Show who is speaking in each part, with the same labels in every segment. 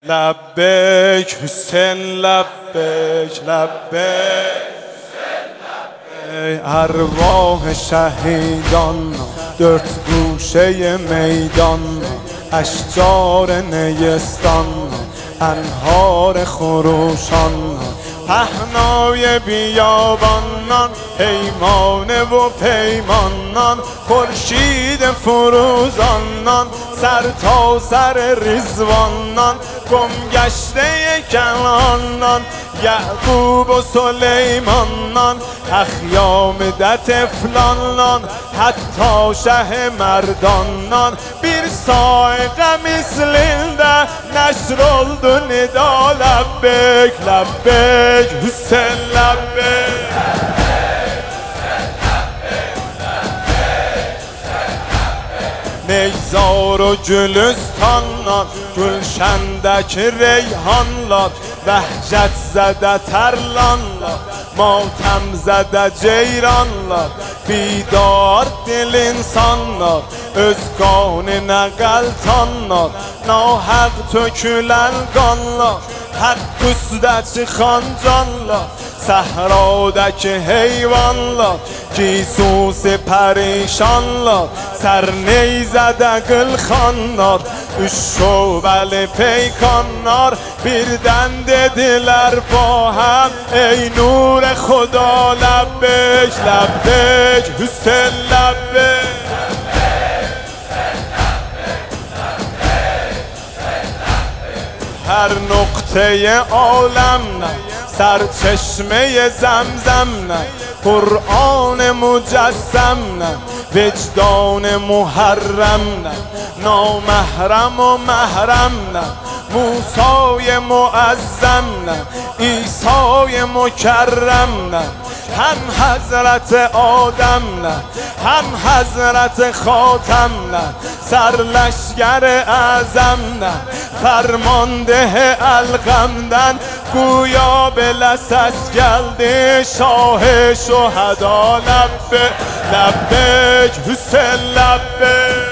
Speaker 1: لبیک حسین لبیک لبیک ارواح شهیدان dört گوشه میدان اشجار نیستان انهار خروشان پهنای بیابانان پیمانه و پیمانان خورشید فروزانان سر تا سر رضوانان گمگشته کنانان یعقوب و سلیمانان اخیام ده طفلانان حتی شه مردانان bir saygı mislinde neşroldu nida lebbek lebbek Hüseyin lebbek Neyzar و گلستانان گلشندکی ریحانlar وحشت زده ترلانlar ماتم زده ceyranlar بیدار دل insanlar özkanına qaltanlar nahaق tökülen qanlar haqq üstə çıxan canlar səhradakı heyvanlar gisusi pərişanlar sərneyzədə qılxanlar üç şöbəli peykanlar birdən dedilər ba həm ey nur xuda ləbbek ləbbek Hüseyin ləbbek هر نقطه عالم نه سرچشمه زمزم نه قرآن مجسم نه وجدان محرم نه نامحرم و محرم نه موسای معظم نه عیسای مکرم نه هم حضرت آدم نه هم حضرت خاتم نه سرلشگر اعظم نه فرمانده الغمدن گویا به لسس geldi شاه شهدا لبک لبک حسین لبک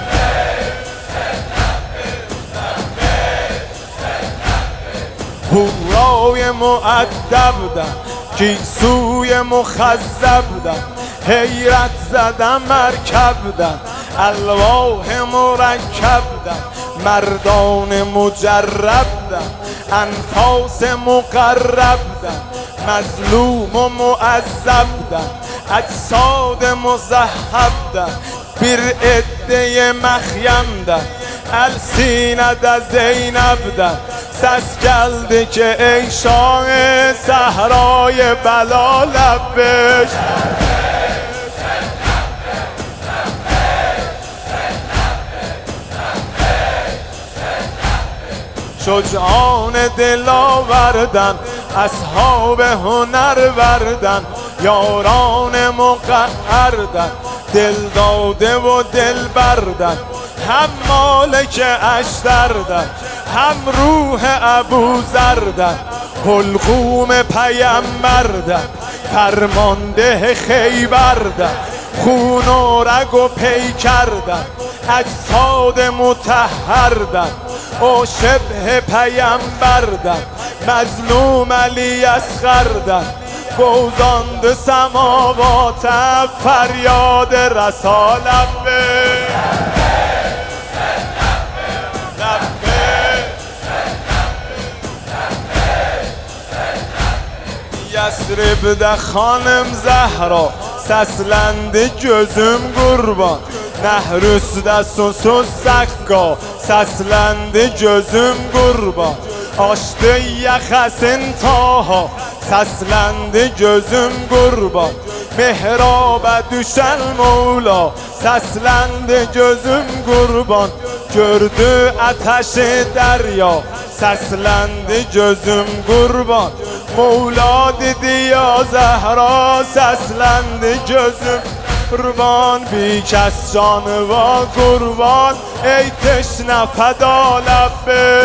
Speaker 1: هورای مؤدبدن گیسوی مخذبدن حیرت زدن مرکبدن الواح مرکبدن مردان مجربدن انفاس مقربدن مظلوم و معذبدن اجساد مذهبدن bir عده مخیمدن السینه زینبدن ses geldi ki ey şah-ı sahrayı bela lebbek شجعان دلاوردن اصحاب هنر وردن یاران مقهردن دل داده و دل بردن هم مالک اشتردن هم روح ابو زردن حلقوم پیمبردن فرمانده خیبردن خون و رگ و پیکردن اجساد مطهردن او شبه پیمبردن مظلوم علی اصغردن گوزاند سماوات فریاد رسالت به Yəsribdə xanım Zəhra səsləndi gözüm qurban Nəhrüsdə susuz Səqqa səsləndi gözüm qurban Açdı yaxəsin Taha səsləndi gözüm qurban Mehrabə düşən Mevla səsləndi gözüm qurban Gördü ətəşi dərya səsləndi gözüm qurban Mevla dedi ya Zəhra səsləndi gözüm qurban Bir kəs canıva qurban ey teşnə fəda ləbbek